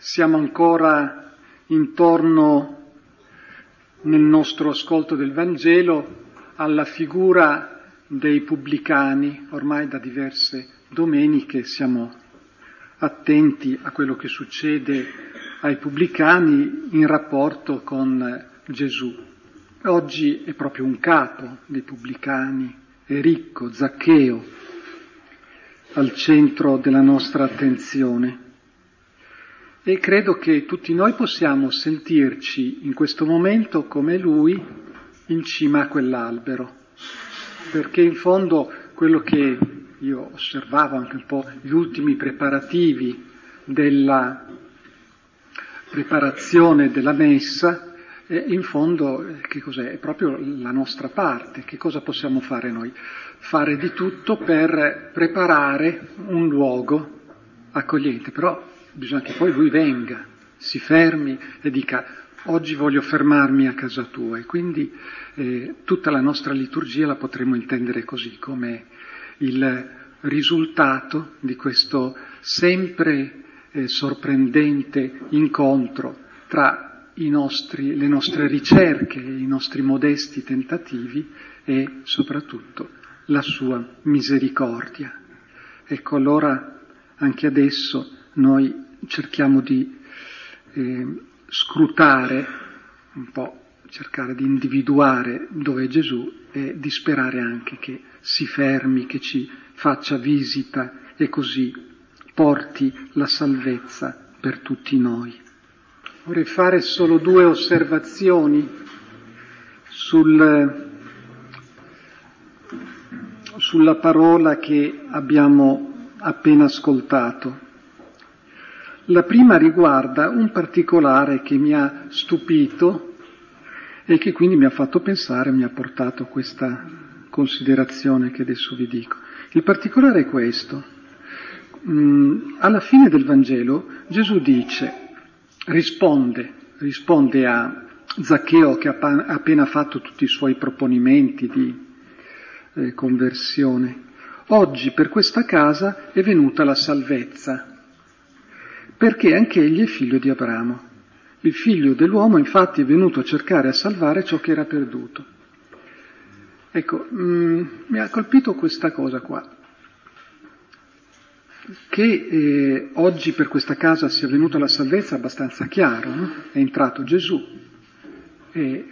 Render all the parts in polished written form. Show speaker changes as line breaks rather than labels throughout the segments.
Siamo ancora intorno, nel nostro ascolto del Vangelo, alla figura dei pubblicani. Ormai da diverse domeniche siamo attenti a quello che succede ai pubblicani in rapporto con Gesù. Oggi è proprio un capo dei pubblicani, è ricco, Zaccheo, al centro della nostra attenzione. E credo che tutti noi possiamo sentirci in questo momento come lui in cima a quell'albero, perché in fondo quello che io osservavo anche un po' gli ultimi preparativi della preparazione della messa, in fondo che cos'è? È proprio la nostra parte. Che cosa possiamo fare noi? Fare di tutto per preparare un luogo accogliente, però bisogna che poi lui venga, si fermi e dica: oggi voglio fermarmi a casa tua. E quindi tutta la nostra liturgia la potremmo intendere così, come il risultato di questo sempre sorprendente incontro tra le nostre ricerche, i nostri modesti tentativi e soprattutto la sua misericordia. Ecco, allora anche adesso noi cerchiamo di scrutare un po', cercare di individuare dove è Gesù e di sperare anche che si fermi, che ci faccia visita e così porti la salvezza per tutti noi. Vorrei fare solo 2 osservazioni sulla parola che abbiamo appena ascoltato. La prima riguarda un particolare che mi ha stupito e che quindi mi ha fatto pensare, mi ha portato a questa considerazione che adesso vi dico. Il particolare è questo. Alla fine del Vangelo Gesù risponde a Zaccheo che ha appena fatto tutti i suoi proponimenti di conversione. Oggi per questa casa è venuta la salvezza, perché anche egli è figlio di Abramo. Il figlio dell'uomo infatti è venuto a cercare e a salvare ciò che era perduto. Ecco, mi ha colpito questa cosa qua, che oggi per questa casa sia venuta la salvezza è abbastanza chiaro, no? È entrato Gesù e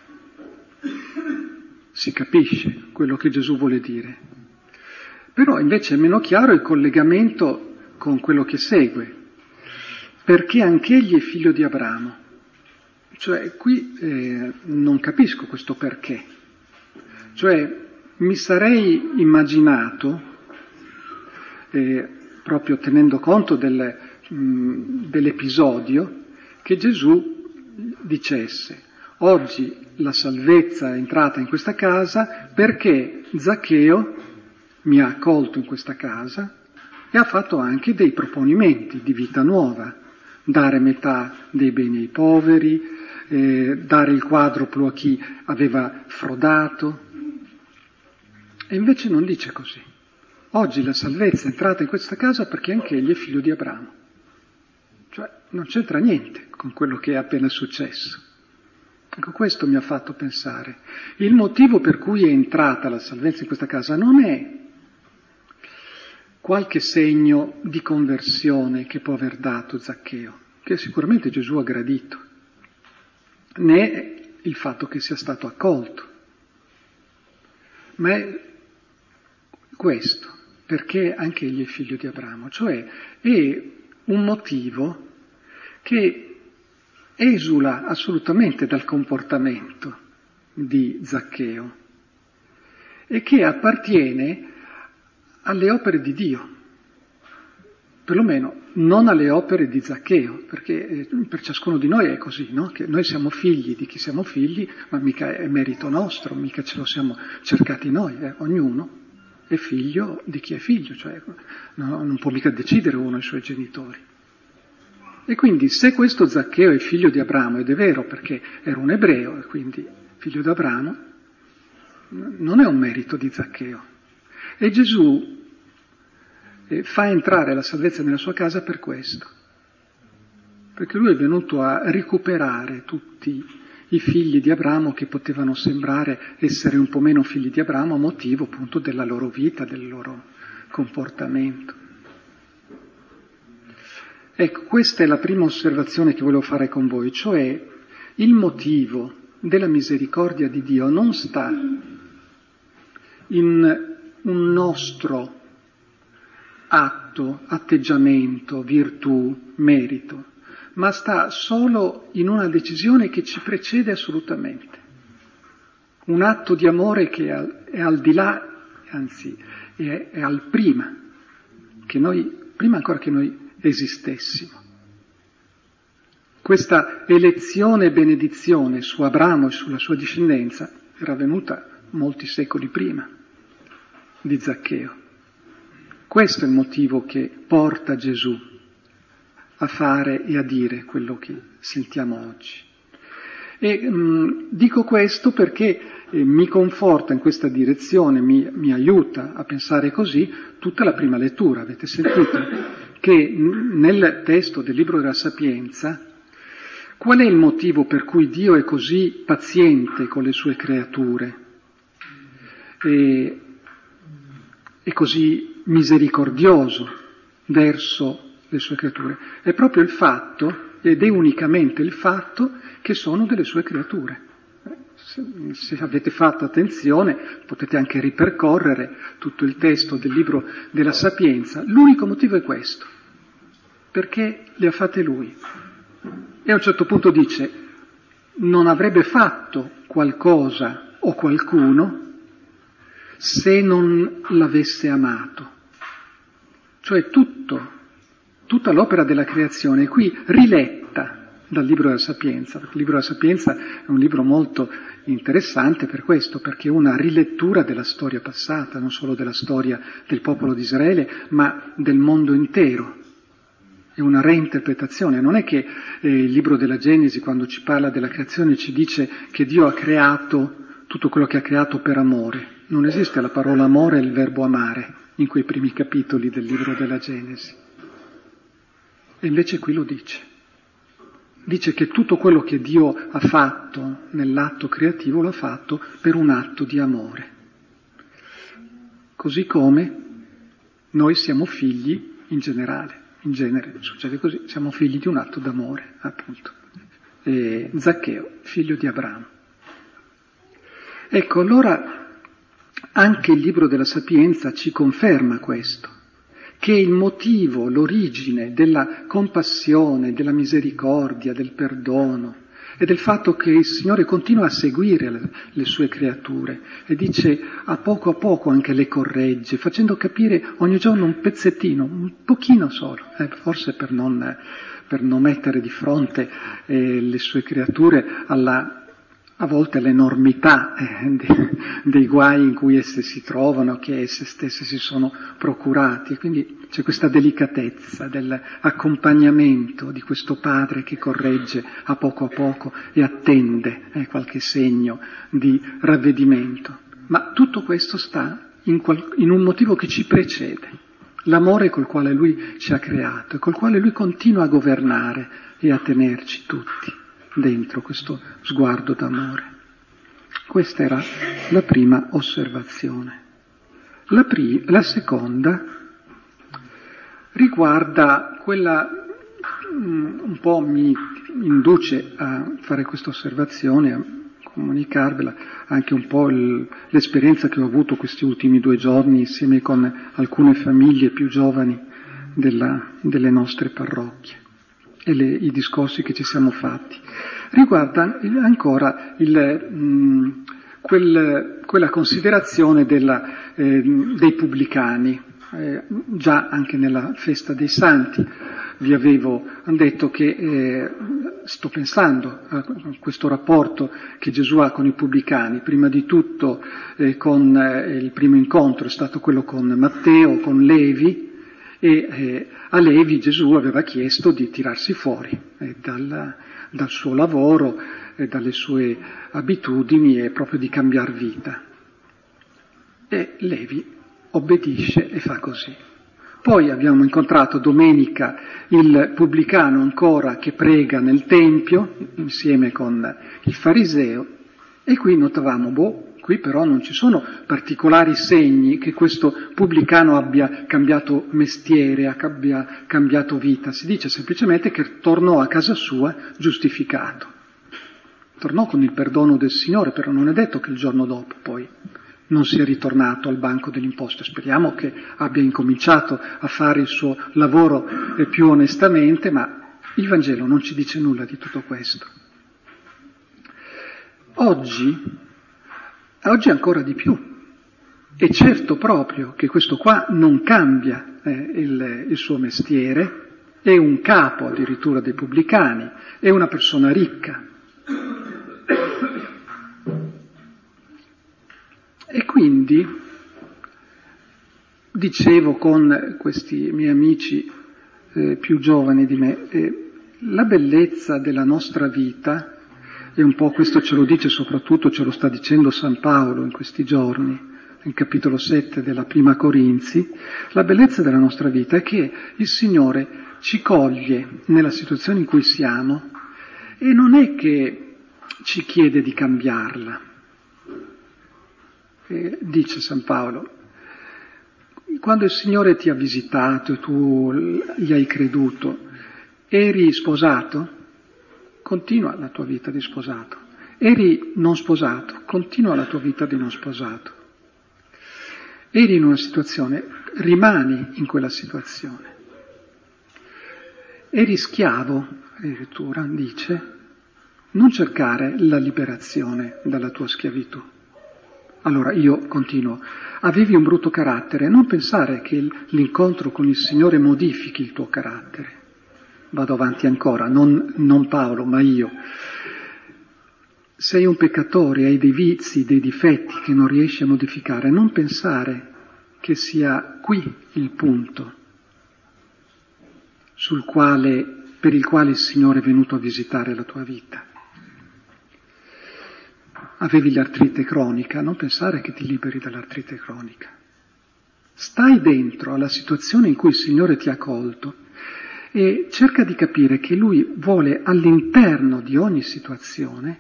si capisce quello che Gesù vuole dire. Però invece è meno chiaro il collegamento con quello che segue, perché anche egli è figlio di Abramo. Cioè qui non capisco questo perché. Cioè mi sarei immaginato, proprio tenendo conto dell'episodio, che Gesù dicesse: oggi la salvezza è entrata in questa casa perché Zaccheo mi ha accolto in questa casa e ha fatto anche dei proponimenti di vita nuova. Dare metà dei beni ai poveri, dare il quadruplo a chi aveva frodato. E invece non dice così. Oggi la salvezza è entrata in questa casa perché anche egli è figlio di Abramo. Cioè non c'entra niente con quello che è appena successo. Ecco, questo mi ha fatto pensare. Il motivo per cui è entrata la salvezza in questa casa non è qualche segno di conversione che può aver dato Zaccheo, che sicuramente Gesù ha gradito, né il fatto che sia stato accolto, ma è questo, perché anche egli è figlio di Abramo, cioè è un motivo che esula assolutamente dal comportamento di Zaccheo e che appartiene alle opere di Dio, perlomeno non alle opere di Zaccheo, perché per ciascuno di noi è così, no? Che noi siamo figli di chi siamo figli, ma mica è merito nostro, mica ce lo siamo cercati noi, ognuno è figlio di chi è figlio, cioè non può mica decidere uno i suoi genitori. E quindi se questo Zaccheo è figlio di Abramo, ed è vero perché era un ebreo e quindi figlio di Abramo, non è un merito di Zaccheo. E Gesù fa entrare la salvezza nella sua casa per questo. perché lui è venuto a recuperare tutti i figli di Abramo che potevano sembrare essere un po' meno figli di Abramo a motivo appunto della loro vita, del loro comportamento. Ecco, questa è la prima osservazione che volevo fare con voi, cioè il motivo della misericordia di Dio non sta in un nostro atto, atteggiamento, virtù, merito, ma sta solo in una decisione che ci precede assolutamente. Un atto di amore che è al di là, anzi è al prima, che noi, prima ancora che noi esistessimo. Questa elezione e benedizione su Abramo e sulla sua discendenza era avvenuta molti secoli prima di Zaccheo. Questo è il motivo che porta Gesù a fare e a dire quello che sentiamo oggi. E dico questo perché mi conforta in questa direzione, mi aiuta a pensare così tutta la prima lettura. Avete sentito che nel testo del Libro della Sapienza qual è il motivo per cui Dio è così paziente con le sue creature e così misericordioso verso le sue creature? È proprio il fatto, ed è unicamente il fatto, che sono delle sue creature. Se avete fatto attenzione potete anche ripercorrere tutto il testo del Libro della Sapienza. L'unico motivo è questo, perché le ha fatte Lui. E a un certo punto dice, non avrebbe fatto qualcosa o qualcuno se non l'avesse amato. Cioè tutta l'opera della creazione è qui riletta dal Libro della Sapienza, perché il Libro della Sapienza è un libro molto interessante per questo, perché è una rilettura della storia passata, non solo della storia del popolo di Israele, ma del mondo intero. È una reinterpretazione. Non è che il libro della Genesi, quando ci parla della creazione, ci dice che Dio ha creato tutto quello che ha creato per amore. Non esiste la parola amore e il verbo amare in quei primi capitoli del libro della Genesi. E invece qui lo dice. Dice che tutto quello che Dio ha fatto nell'atto creativo l'ha fatto per un atto di amore. Così come noi siamo figli in generale. In genere succede così, siamo figli di un atto d'amore, appunto. Zaccheo, figlio di Abramo. Ecco, allora anche il Libro della Sapienza ci conferma questo, che il motivo, l'origine della compassione, della misericordia, del perdono e del fatto che il Signore continua a seguire le sue creature e dice a poco anche le corregge, facendo capire ogni giorno un pezzettino, un pochino solo, forse per non mettere di fronte le sue creature a volte all'enormità dei guai in cui esse si trovano, che esse stesse si sono procurati. E quindi c'è questa delicatezza dell'accompagnamento di questo padre che corregge a poco e attende qualche segno di ravvedimento. Ma tutto questo sta in un motivo che ci precede, l'amore col quale lui ci ha creato e col quale lui continua a governare e a tenerci tutti dentro questo sguardo d'amore. Questa era la prima osservazione. La seconda riguarda quella, un po' mi induce a fare questa osservazione, a comunicarvela, anche un po' l'esperienza che ho avuto questi ultimi 2 giorni insieme con alcune famiglie più giovani delle nostre parrocchie. E i discorsi che ci siamo fatti. Riguarda ancora quella considerazione dei pubblicani. Già anche nella festa dei santi vi avevo detto che sto pensando a questo rapporto che Gesù ha con i pubblicani. Prima di tutto con il primo incontro è stato quello con Matteo, con Levi, e a Levi Gesù aveva chiesto di tirarsi fuori dal suo lavoro, dalle sue abitudini e proprio di cambiar vita. E Levi obbedisce e fa così. Poi abbiamo incontrato domenica il pubblicano ancora che prega nel Tempio, insieme con il fariseo, e qui notavamo, qui però non ci sono particolari segni che questo pubblicano abbia cambiato mestiere, abbia cambiato vita. Si dice semplicemente che tornò a casa sua giustificato. Tornò con il perdono del Signore, però non è detto che il giorno dopo poi non sia ritornato al banco delle imposte. Speriamo che abbia incominciato a fare il suo lavoro più onestamente, ma il Vangelo non ci dice nulla di tutto questo. Oggi ancora di più, e certo proprio che questo qua non cambia il suo mestiere, è un capo addirittura dei pubblicani, è una persona ricca. E quindi, dicevo con questi miei amici più giovani di me, la bellezza della nostra vita, e un po' questo ce lo dice soprattutto, ce lo sta dicendo San Paolo in questi giorni, nel capitolo 7 della Prima Corinzi, la bellezza della nostra vita è che il Signore ci coglie nella situazione in cui siamo e non è che ci chiede di cambiarla. Dice San Paolo, quando il Signore ti ha visitato e tu gli hai creduto, eri sposato? Continua la tua vita di sposato. Eri non sposato? Continua la tua vita di non sposato. Eri in una situazione? Rimani in quella situazione. Eri schiavo, addirittura dice, non cercare la liberazione dalla tua schiavitù. Allora io continuo, avevi un brutto carattere, non pensare che l'incontro con il Signore modifichi il tuo carattere. Vado avanti ancora, non Paolo, ma io. Sei un peccatore, hai dei vizi, dei difetti che non riesci a modificare, non pensare che sia qui il punto per il quale il Signore è venuto a visitare la tua vita. Avevi l'artrite cronica, non pensare che ti liberi dall'artrite cronica. Stai dentro alla situazione in cui il Signore ti ha colto e cerca di capire che Lui vuole all'interno di ogni situazione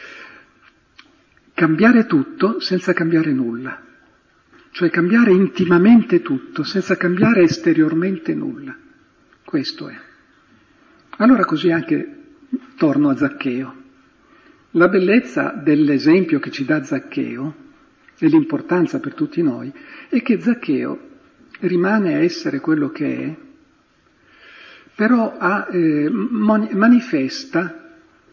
cambiare tutto senza cambiare nulla, cioè cambiare intimamente tutto senza cambiare esteriormente nulla. Questo è. Allora così anche torno a Zaccheo. La bellezza dell'esempio che ci dà Zaccheo e l'importanza per tutti noi è che Zaccheo rimane a essere quello che è, però manifesta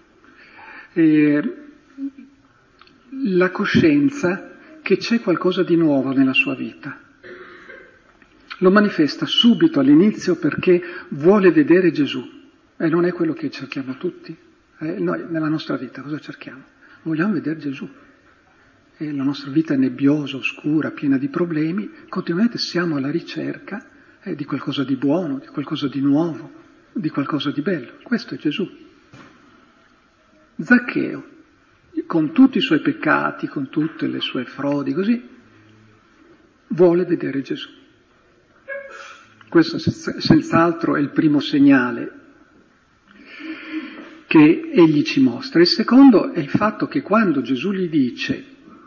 la coscienza che c'è qualcosa di nuovo nella sua vita. Lo manifesta subito all'inizio perché vuole vedere Gesù e non è quello che cerchiamo tutti. Noi nella nostra vita cosa cerchiamo? Vogliamo vedere Gesù. E la nostra vita è nebbiosa, oscura, piena di problemi, continuamente siamo alla ricerca di qualcosa di buono, di qualcosa di nuovo, di qualcosa di bello. Questo è Gesù. Zaccheo, con tutti i suoi peccati, con tutte le sue frodi, così, vuole vedere Gesù. Questo senz'altro è il primo segnale che egli ci mostra. Il secondo è il fatto che quando Gesù gli dice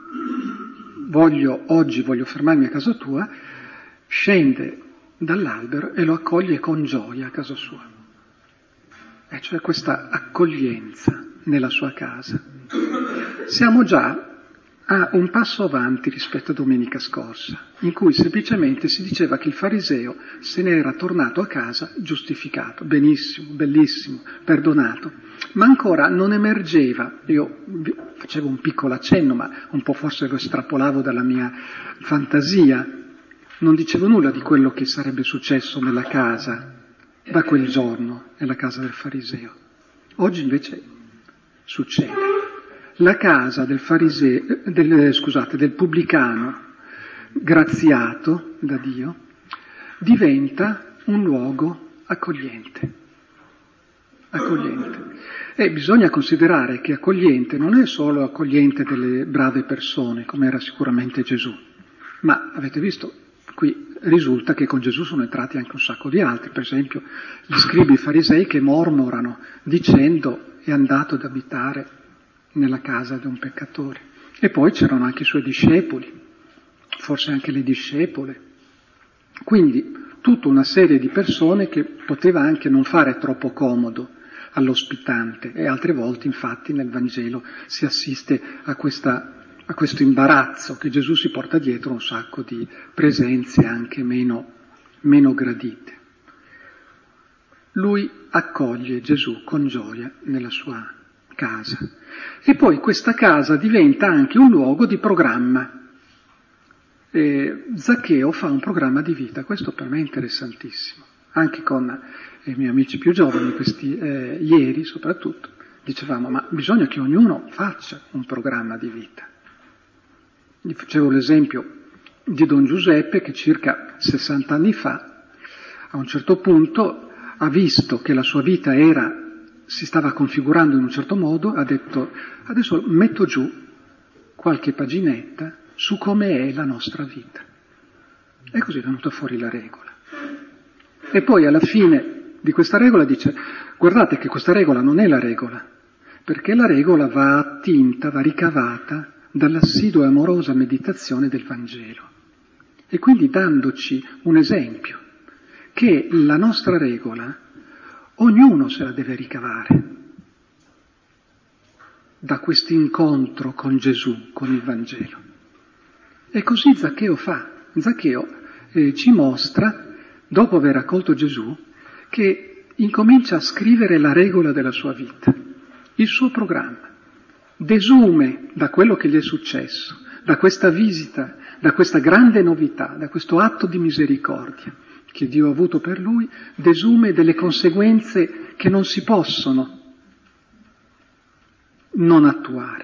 oggi voglio fermarmi a casa tua, scende dall'albero e lo accoglie con gioia a casa sua. E cioè questa accoglienza nella sua casa. Siamo già a un passo avanti rispetto a domenica scorsa, in cui semplicemente si diceva che il fariseo se ne era tornato a casa giustificato, benissimo, bellissimo, perdonato, ma ancora non emergeva, io facevo un piccolo accenno, ma un po' forse lo estrapolavo dalla mia fantasia, non dicevo nulla di quello che sarebbe successo nella casa da quel giorno, nella casa del fariseo. Oggi invece succede. La casa del del pubblicano graziato da Dio diventa un luogo accogliente. Accogliente. E bisogna considerare che accogliente non è solo accogliente delle brave persone, come era sicuramente Gesù, ma avete visto, qui risulta che con Gesù sono entrati anche un sacco di altri, per esempio gli scribi farisei che mormorano dicendo è andato ad abitare nella casa di un peccatore. E poi c'erano anche i suoi discepoli, forse anche le discepole. Quindi tutta una serie di persone che poteva anche non fare troppo comodo all'ospitante, e altre volte infatti nel Vangelo si assiste a questo imbarazzo che Gesù si porta dietro un sacco di presenze anche meno gradite. Lui accoglie Gesù con gioia nella sua casa e poi questa casa diventa anche un luogo di programma. Zaccheo fa un programma di vita, questo per me è interessantissimo, anche con i miei amici più giovani, ieri soprattutto, dicevamo ma bisogna che ognuno faccia un programma di vita. Gli facevo l'esempio di Don Giuseppe che circa 60 anni fa, a un certo punto, ha visto che la sua vita si stava configurando in un certo modo, ha detto adesso metto giù qualche paginetta su come è la nostra vita. E così è venuta fuori la regola. E poi alla fine di questa regola dice guardate che questa regola non è la regola, perché la regola va attinta, va ricavata dall'assidua e amorosa meditazione del Vangelo. E quindi dandoci un esempio, che la nostra regola ognuno se la deve ricavare da questo incontro con Gesù, con il Vangelo. E così Zaccheo fa. Zaccheo ci mostra, dopo aver accolto Gesù, che incomincia a scrivere la regola della sua vita, il suo programma. Desume da quello che gli è successo, da questa visita, da questa grande novità, da questo atto di misericordia che Dio ha avuto per lui, desume delle conseguenze che non si possono non attuare.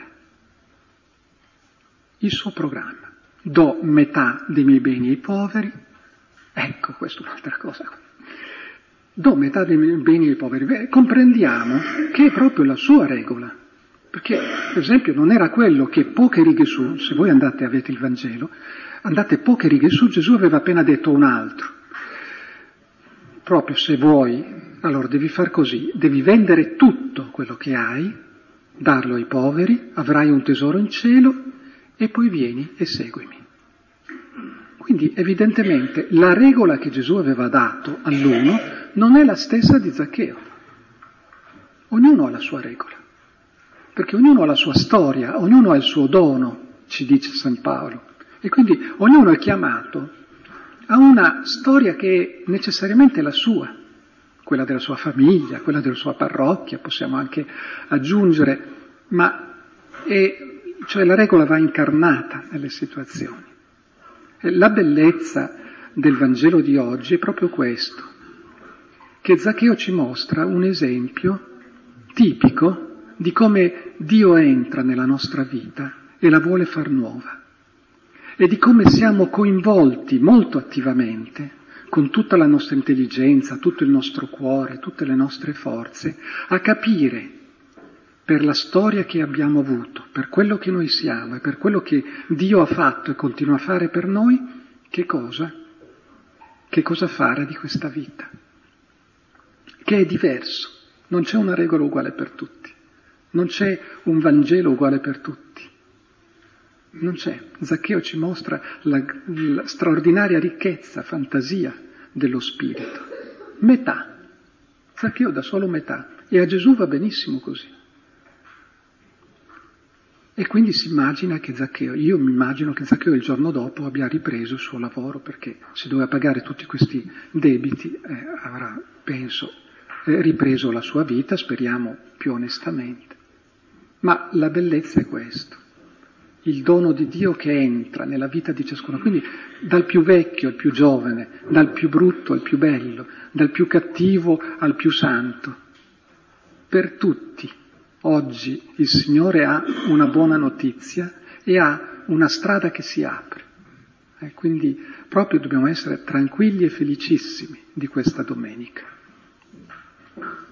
Il suo programma. Do metà dei miei beni ai poveri, ecco, questa è un'altra cosa. Do metà dei miei beni ai poveri. Comprendiamo che è proprio la sua regola. Perché, per esempio, non era quello che poche righe su, se voi avete il Vangelo, andate poche righe su, Gesù aveva appena detto un altro. Proprio se vuoi, allora devi far così, devi vendere tutto quello che hai, darlo ai poveri, avrai un tesoro in cielo e poi vieni e seguimi. Quindi evidentemente la regola che Gesù aveva dato all'uno non è la stessa di Zaccheo. Ognuno ha la sua regola. Perché ognuno ha la sua storia, ognuno ha il suo dono, ci dice San Paolo. E quindi ognuno è chiamato a una storia che è necessariamente la sua, quella della sua famiglia, quella della sua parrocchia, possiamo anche aggiungere, cioè la regola va incarnata nelle situazioni. E la bellezza del Vangelo di oggi è proprio questo, che Zaccheo ci mostra un esempio tipico di come Dio entra nella nostra vita e la vuole far nuova, e di come siamo coinvolti molto attivamente, con tutta la nostra intelligenza, tutto il nostro cuore, tutte le nostre forze, a capire per la storia che abbiamo avuto, per quello che noi siamo e per quello che Dio ha fatto e continua a fare per noi, che cosa fare di questa vita, che è diverso, non c'è una regola uguale per tutti. Non c'è un Vangelo uguale per tutti. Non c'è. Zaccheo ci mostra la straordinaria ricchezza, fantasia dello spirito. Metà. Zaccheo dà solo metà. E a Gesù va benissimo così. E quindi io mi immagino che Zaccheo il giorno dopo abbia ripreso il suo lavoro, perché se doveva pagare tutti questi debiti avrà, penso, ripreso la sua vita, speriamo più onestamente. Ma la bellezza è questo, il dono di Dio che entra nella vita di ciascuno, quindi dal più vecchio al più giovane, dal più brutto al più bello, dal più cattivo al più santo. Per tutti oggi il Signore ha una buona notizia e ha una strada che si apre. Quindi proprio dobbiamo essere tranquilli e felicissimi di questa domenica.